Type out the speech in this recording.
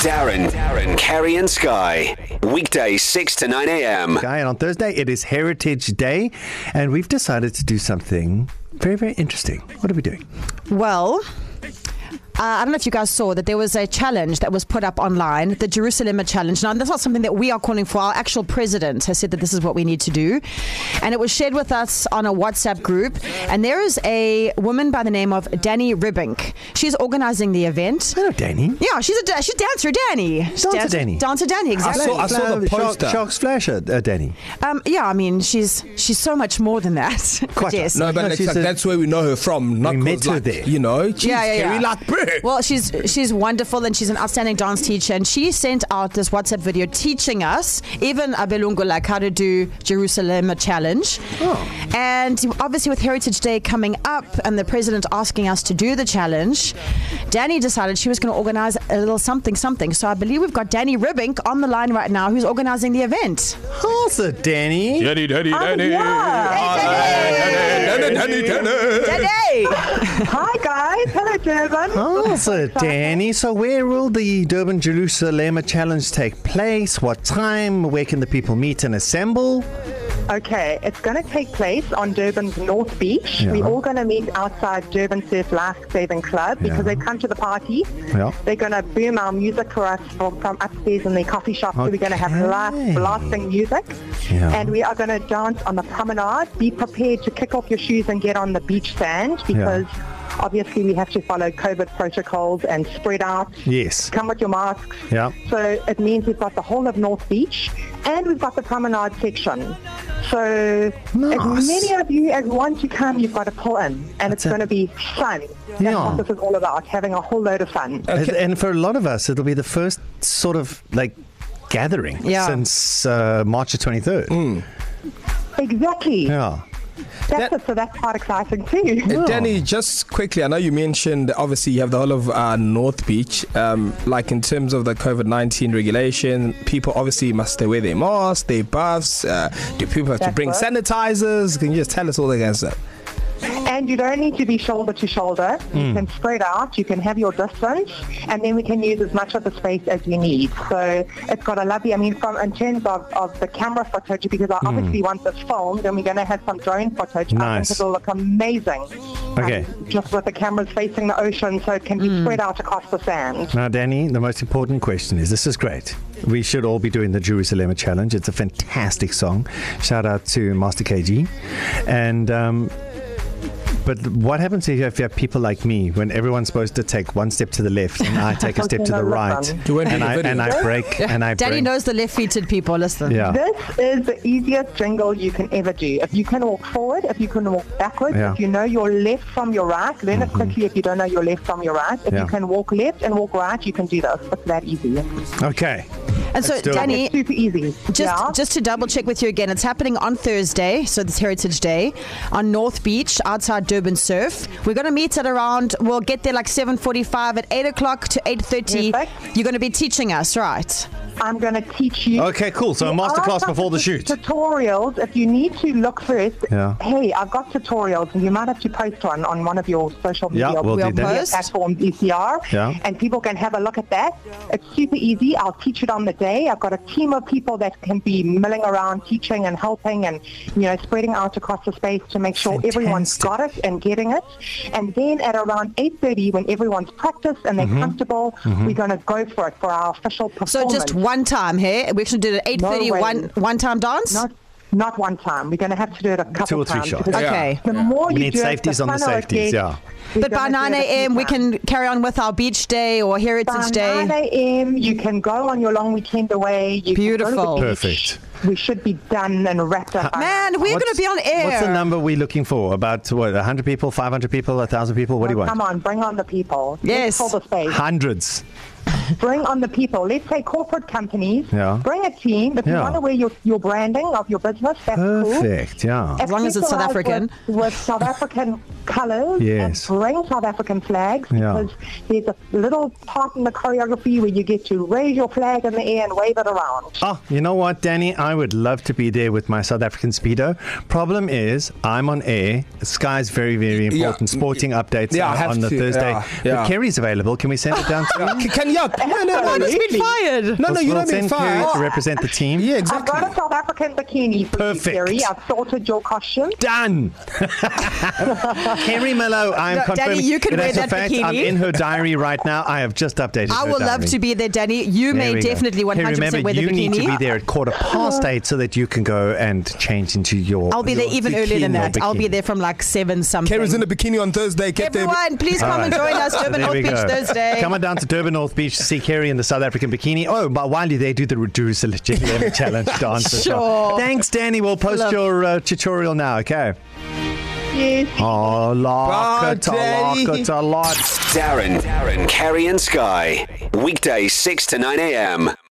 Darren, Kerry and Sky. Weekdays 6 to 9 a.m. Sky, and on Thursday it is Heritage Day, and we've decided to do something very, very interesting. What are we doing? Well, I don't know if you guys saw that there was a challenge that was put up online, the Jerusalem Challenge. Now, that's not something that we are calling for. Our actual president has said that this is what we need to do. And it was shared with us on a WhatsApp group. And there is a woman by the name of Danny Ribink. She's organizing the event. Hello, Danny. Yeah, she's Dancer Danny. Dancer Danny, exactly. I saw the poster. Sharks Flasher, Danny. Yeah, I mean, she's so much more than that. Quite. Yes. No, but that's where we know her from. Not we met her like, there. You know, geez, Yeah. Kerry, like, bro. Well, she's wonderful, and she's an outstanding dance teacher, and she sent out this WhatsApp video teaching us, even Abelungu, like how to do Jerusalem Challenge. Oh. And obviously with Heritage Day coming up and the president asking us to do the challenge, Danny decided she was going to organize a little something. So I believe we've got Danny Ribink on the line right now, who's organizing the event. How's it, Danny? Danny. Danny! Hi guys, hello Durban. How's it, Danny? So where will the Durban Jerusalem Challenge take place? What time? Where can the people meet and assemble? Okay, it's going to take place on Durban's North Beach. Yeah. We're all going to meet outside Durban Surf Life Saving Club because they come to the party. Yeah. They're going to boom our music for us from upstairs in the coffee shop. So we're going to have live blasting music. Yeah. And we are going to dance on the promenade. Be prepared to kick off your shoes and get on the beach sand because obviously we have to follow COVID protocols and spread out. Yes. Come with your masks. Yeah. So it means we've got the whole of North Beach and we've got the promenade section. So Nice. as many of you as want to come, you've got to pull in. And it's That's it. going to be fun. That's Yeah. what this is all about, having a whole load of fun. And for a lot of us, it'll be the first sort of like gathering since March the 23rd. Exactly. Yeah. That's it. So that's quite exciting too. Danny, just quickly, I know you mentioned obviously you have the whole of North Beach. Like in terms of the COVID-19 regulation, people obviously must wear their masks, their buffs. Do people have to bring sanitizers? Can you just tell us all that kind of stuff? And you don't need to be shoulder to shoulder. You can spread out, you can have your distance, and then we can use as much of the space as we need. So it's got a lovely, in terms of the camera footage, because I obviously want this filmed, and we're going to have some drone footage. Nice. I think it'll look amazing. Okay. Just with the cameras facing the ocean, so it can be spread out across the sand. Now, Danny, the most important question is, this is great. We should all be doing the Jerusalem Challenge. It's a fantastic song. Shout out to Master KG. And but what happens if you have people like me, when everyone's supposed to take one step to the left and I take a step to the right, and I break. Danny knows the left-footed people, listen. Yeah. This is the easiest jingle you can ever do. If you can walk forward, if you can walk backwards, if you know your left from your right, learn it quickly if you don't know your left from your right. If you can walk left and walk right, you can do this. It's that easy. Okay. And so, Danny, it's super easy. just to double check with you again, it's happening on Thursday, so this Heritage Day, on North Beach, outside Durban Surf. We're going to meet at around, we'll get there like 7:45, at 8 o'clock to 8:30. Perfect. You're going to be teaching us, right? I'm going to teach you. Okay, cool. So a masterclass before the shoot. Tutorials. If you need to look first, hey, I've got tutorials, and you might have to post on one of your social media we'll do that. platforms, ECR, and people can have a look at that. It's super easy. I'll teach it on the day. I've got a team of people that can be milling around, teaching and helping, and spreading out across the space to make sure everyone's got it and getting it. And then at around 8:30, when everyone's practiced and they're comfortable, we're going to go for it for our official performance. So just one time here. We should do it at 8:30, one time dance? Not one time. We're going to have to do it a couple 2 or 3 times. shots. Okay. The more We you need do safeties it, on the safeties, But by 9 a.m. we can carry on with our beach day or Heritage Day. By 9 a.m. you can go on your long weekend away. You Beautiful. Can go to the beach. Perfect. We should be done and wrapped up. Man, we're going to be on air. What's the number we're looking for? About, 100 people, 500 people, 1,000 people? What do you want? Come on, bring on the people. Yes. Let's fill the space. Hundreds. Bring on the people. Let's say corporate companies. Yeah. Bring a team. If you want to wear your branding of your business, that's Perfect, cool. yeah. As long as it's South African. With South African colours. Yes. And bring South African flags. Yeah. Because there's a little part in the choreography where you get to raise your flag in the air and wave it around. Oh, you know what, Danny? I would love to be there with my South African Speedo. Problem is, I'm on air. Sky's very, very important. Sporting updates on the Thursday. Yeah. But Kerry's available. Can we send it down to him? No, it's been fired. No, you're not being send Kerry fired. to represent the team. Yeah, I've exactly. got a South African bikini for Perfect. you, Kerry. I've sorted your costume. Done. Kerry Mello, I'm No, confirming. Danny, you can it wear is a that fact. bikini. I'm in her diary right now. I have just updated I her will love diary. to be there, Danny. You There may we go. definitely 100% Kerry, remember, wear the you bikini. need to be there at 8:15 so that you can go and change into your. I'll be there your even earlier than bikini. that. I'll be there from like 7 something. Kerry's in a bikini on Thursday. Get there. Everyone, please come and join us. Durban There North we Beach go. Thursday. Come on down to Durban North Beach to see Kerry in the South African bikini. Oh, but while you're there, do the Jerusalem challenge dance. as well. Sure. Thanks, Danny. We'll post Love. your tutorial now, okay? Yes. Oh, lock it, Daddy. lock it, a lot. Darren, Kerry and Sky. Weekdays 6 to 9 a.m.